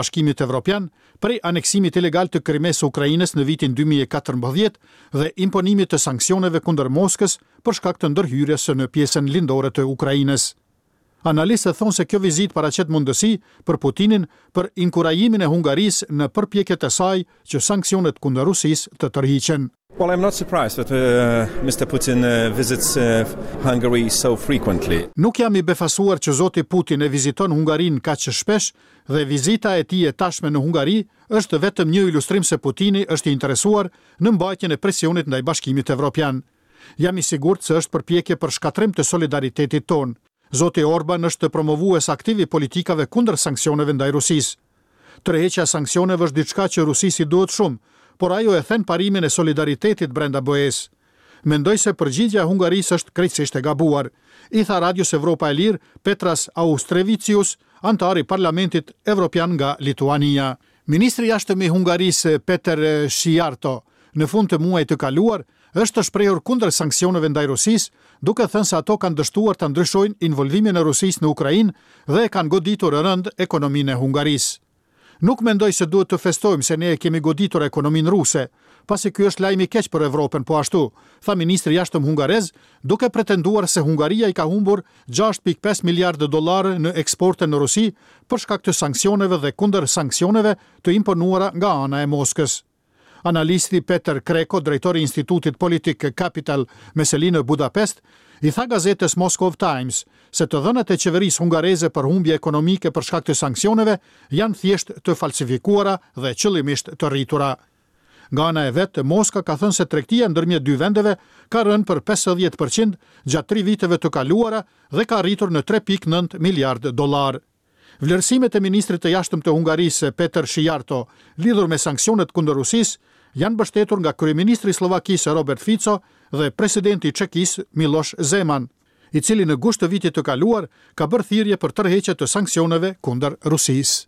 Bashkimit Evropian prej aneksimit ilegal të Krimes së Ukrainës në vitin 2014 dhe imponimit të sanksioneve kundër Moskës për shkak të ndërhyrjes në pjesën lindore të Ukrainës. Analistët thonë se kjo vizitë paraqet mundësi për Putinin për inkurajimin e Hungarisë në përpjekjet e saj që sanksionet kundër Rusisë të tërhiqen. Well, I'm not surprised that Mr. Putin visits Hungary so frequently. Nuk jam I befasuar që zoti Putin e viziton Hungarinë kaq shpesh dhe vizita e tij e tashme në Hungari është vetëm një ilustrim se Putini është I interesuar në mbajtjen e presionit ndaj Bashkimit Evropian. Jam I sigurt se është përpjekje për shkatrim të solidaritetit ton. Zoti Orban është promovues aktiv I politikave kundër sanksioneve ndaj Rusisë. Tërheqja sanksioneve është diçka që Rusisë I duhet shumë, por ajo e then parimin e solidaritetit brenda BE-s. Mendoj se përgjigjja e Hungarisë është krejtësisht e gabuar, I tha Radios Evropa e Lirë Petras Austrevicius, antar I Parlamentit Evropian nga Lituania. Ministri I jashtëm I Hungarisë Peter Shiarto në fund të muajit të kaluar është shprehur kundër sanksioneve ndaj Rusisë, duke thënë se ato kanë dështuar ta ndryshojnë involvimin e Rusisë në Ukrainë dhe e kanë goditur rënd ekonominë e Hungarisë. Nuk mendoj se duhet të festojmë se ne e kemi goditur ekonominë ruse, pasi ky është lajm I keq për Evropën po ashtu, tha ministri I jashtëm hungarez, duke pretenduar se Hungaria I ka humbur 6.5 miliardë dollarë në eksporte në Rusi për shkak të sanksioneve dhe kundër sanksioneve të imponuara nga ana e Moskës. Analisti Peter Kreko, drejtori I Institutit Politik Capital me seli në Budapest, I tha gazetës Moscow Times se të dhënat e qeverisë hungareze për humbje ekonomike për shkak të sanksioneve janë thjesht të falsifikuara dhe qëllimisht të rritura. Nga ana e vet, Moska ka thënë se tregtia ndërmjet dy vendeve ka rënë për 50% gjatë 3 viteve të kaluara dhe ka arritur në 3.9 miliardë dollar. Vlerësimet e ministrit të jashtëm të Hungarisë Peter Shiarto lidhur me sanksionet kundër Rusisë janë mbështetur nga kryeministri I Slovakisë Robert Fico dhe presidenti I Çekisë Miloš Zeman, I cili në gusht të vitit të kaluar ka bërë thirrje për tërheqje të sanksioneve kundër Rusisë.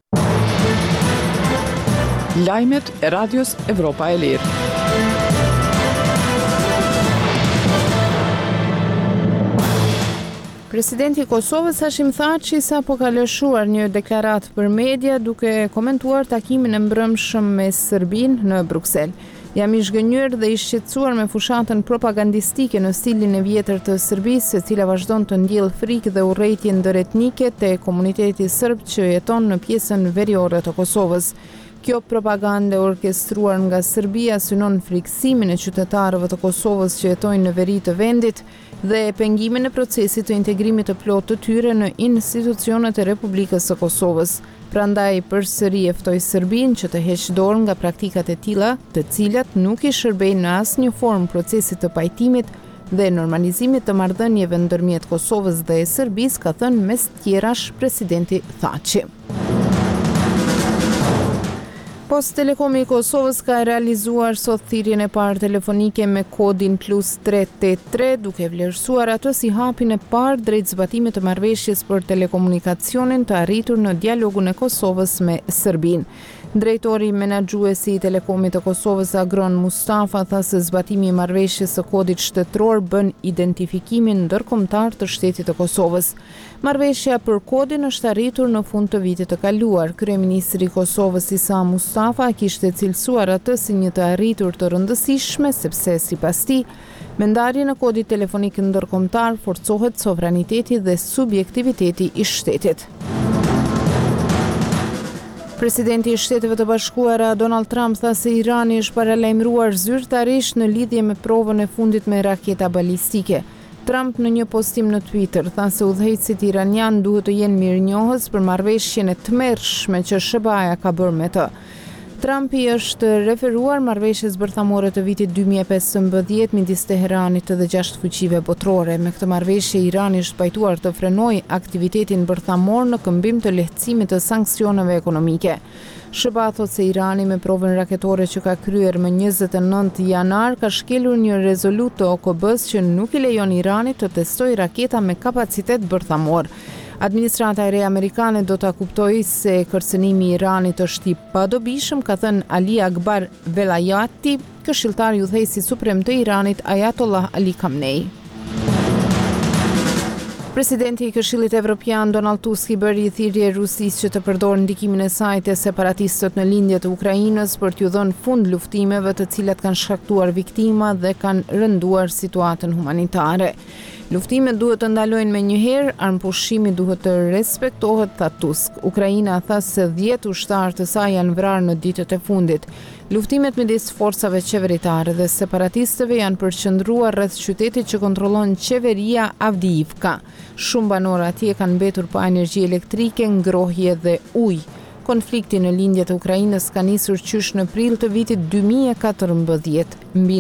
Lajmet e Radios Evropa e Lirë. Presidenti I Kosovës Hashim Thaçi sapo ka lëshuar një deklaratë për media duke komentuar takimin e mbrëmshëm me Serbinë në Bruksel. Jam I zhgënjur dhe I shqetësuar me fushatën propagandistike në stilin e vjetër të Serbisë, e cila vazhdon të ndjellë frikë dhe urrëtie ndëretnike te komuniteti serb që jeton në pjesën veriore të Kosovës. Kjo propagandë orkestruar nga Serbia synon frikësimin e qytetarëve të Kosovës që jetojnë në veri të vendit dhe pengimin e procesit të integrimit të plotë të tyre në institucionet e Republikës së Kosovës. Prandaj përsëri e ftoi Serbinë që të heqë dorë nga praktikat e tilla, të cilat nuk I shërbejnë në asnjë formë procesit të pajtimit dhe normalizimit të marrëdhënieve ndërmjet Kosovës dhe Serbisë, ka thënë mes tjerash presidenti Thaçi. Post Telekomi I Kosovës ka realizuar sot thirrjen e parë telefonike me kodin +383 duke vlerësuar atë si hapin e parë drejt zbatimit të marrëveshjes për telekomunikacionin të arritur në dialogun e Kosovës me Serbinë. Drejtori menaxhuesi I Telekomit të Kosovës Agron Mustafa tha se zbatimi I marrëveshjes së kodit shtetëror bën identifikimin ndërkombëtar të shtetit të Kosovës. Marrëveshja për kodin është arritur në fund të vitit të kaluar. Kryeministri I Kosovës Isa Mustafa kishte cilësuar atë si një të arritur të rëndësishme sepse sipas tij, me ndarjen e kodit telefonik ndërkombëtar forcohet sovraniteti dhe subjektiviteti I shtetit. Presidenti I Shteteve të Bashkuara Donald Trump tha se Irani është paralajmëruar zyrtarisht në lidhje me provën e fundit me raketa balistike. Trump në një postim në Twitter tha se udhëheqësit iranian duhet të jenë mirënjohës për marrëveshjen e tmerrshme që SBA-ja ka bërë me të. Trumpi është referuar marrëveshjes bërthamore të vitit 2015 midis Teheranit dhe 6 fuqive botërore. Me këtë marrëveshje Irani është pajtuar të frenojë aktivitetin bërthamor në këmbim të lehtësimit të sanksioneve ekonomike. SBA thot se Irani me provën raketore që ka kryer më 29 janar ka shkelur një rezolut të OKB-s që nuk I lejon Iranit të testojë raketa me kapacitet bërthamor. Administrata e re amerikane do ta kuptojë se kërcënimi I Iranit është I padobishëm, ka thënë Ali Akbar Velayati, këshilltar I udhëheqësit suprem të Iranit Ayatollah Ali Khamenei. Presidenti i Këshillit Evropian Donald Tusk i bëri thirrje Rusisë që të përdorë ndikimin e saj te separatistët në lindje të Ukrainës për t'ju dhënë fund luftimeve të cilat kanë shkaktuar viktima dhe kanë rënduar situatën humanitare. Luftimet duhet të ndalojnë menjëherë, armëpushimi duhet të respektohet, tha Tusk. Ukraina tha se 10 ushtarë të saj janë vrarë në ditët e fundit. Luftimet midis forcave qeveritare dhe separatistëve janë përqendruar rreth qytetit që kontrollon qeveria Avdiivka. Shumë banorë atje kanë mbetur pa energji elektrike, ngrohje dhe ujë. Konflikti në lindje të Ukrainës ka nisur qysh në prill të vitit 2014. Mbi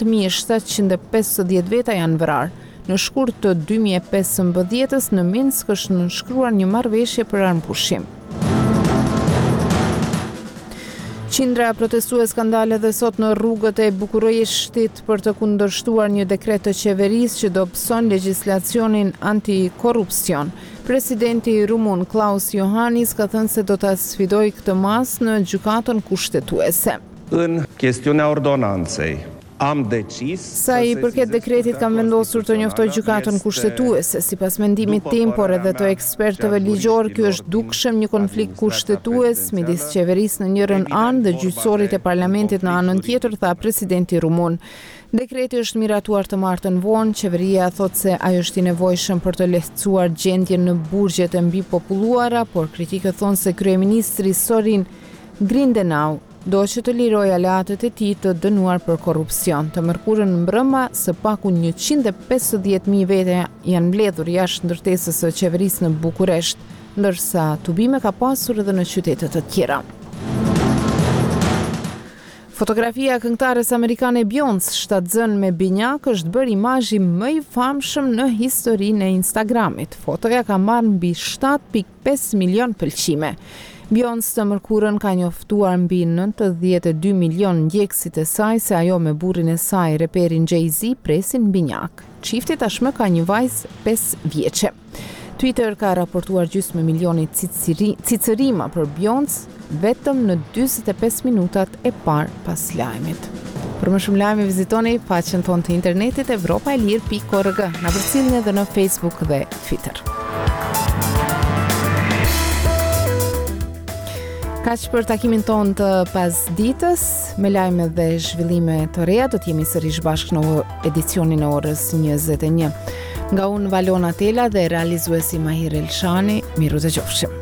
9750 veta janë vrarë. Në shkurt të 2015 në Minsk është nënshkruar një marrëveshje për armëpushim. Qindra protestues kanë dalë edhe sot në rrugët e Bukureshtit për të kundërshtuar një dekret të qeverisë që dobëson legjislacionin antikorrupsion. Presidenti rumun Klaus Iohannis ka thënë se do ta sfidojë këtë mas në gjykatën kushtetuese. În chestiunea ordonanței am decis Sa i përket dekretit kam vendosur të njoftoj gjykatën kushtetuese. Sipas mendimit tim, por edhe të ekspertëve ligjor, ky është dukshëm një konflikt kushtetues midis qeverisë në njërin anë dhe gjyqësorit e parlamentit në anën tjetër, tha presidenti rumun. Dekreti është miratuar të martën vonë, qeveria thot se ajo është i nevojshëm për të lehtësuar gjendjen në burgjet e mbipopulluara, por kritikët thonë se kryeministri Sorin Grindenau do që të liroj aleatët e tij të dënuar për korrupsion. Të mërkurën mbrëma, së paku 150.000 vete janë mbledhur jashtë ndërtesës së qeverisë në Bukuresht, ndërsa tubime ka pasur edhe në qytete të tjera. Fotografia e këngëtares amerikane Beyoncé, shtatzën me binjak, është bërë imazhi më i famshëm në historinë e Instagramit. Fotoja ka marrë mbi 7.5 milion pëlqime. Beyoncé të mërkurën ka njoftuar mbi 92 milion ndjekësit e saj se ajo me burrin e saj, reperin Jay-Z, presin binjak. Çifti tashmë ka një vajzë 5 vjeçe. Twitter ka raportuar gjysmë milioni cicërima për Beyoncé vetëm në 45 minutat e parë pas lajmit. Për më shumë lajme vizitoni faqen tonë të internetit evropaelir.org. Na përcjellni edhe në Facebook dhe Twitter. Kaq për takimin ton të pasditës, me lajme dhe zhvillime të reja, do t'jemi sërish bashkë në edicionin e orës 21. Nga unë Valona Tela dhe realizuesi Mahir Elshani, miru të qofshim.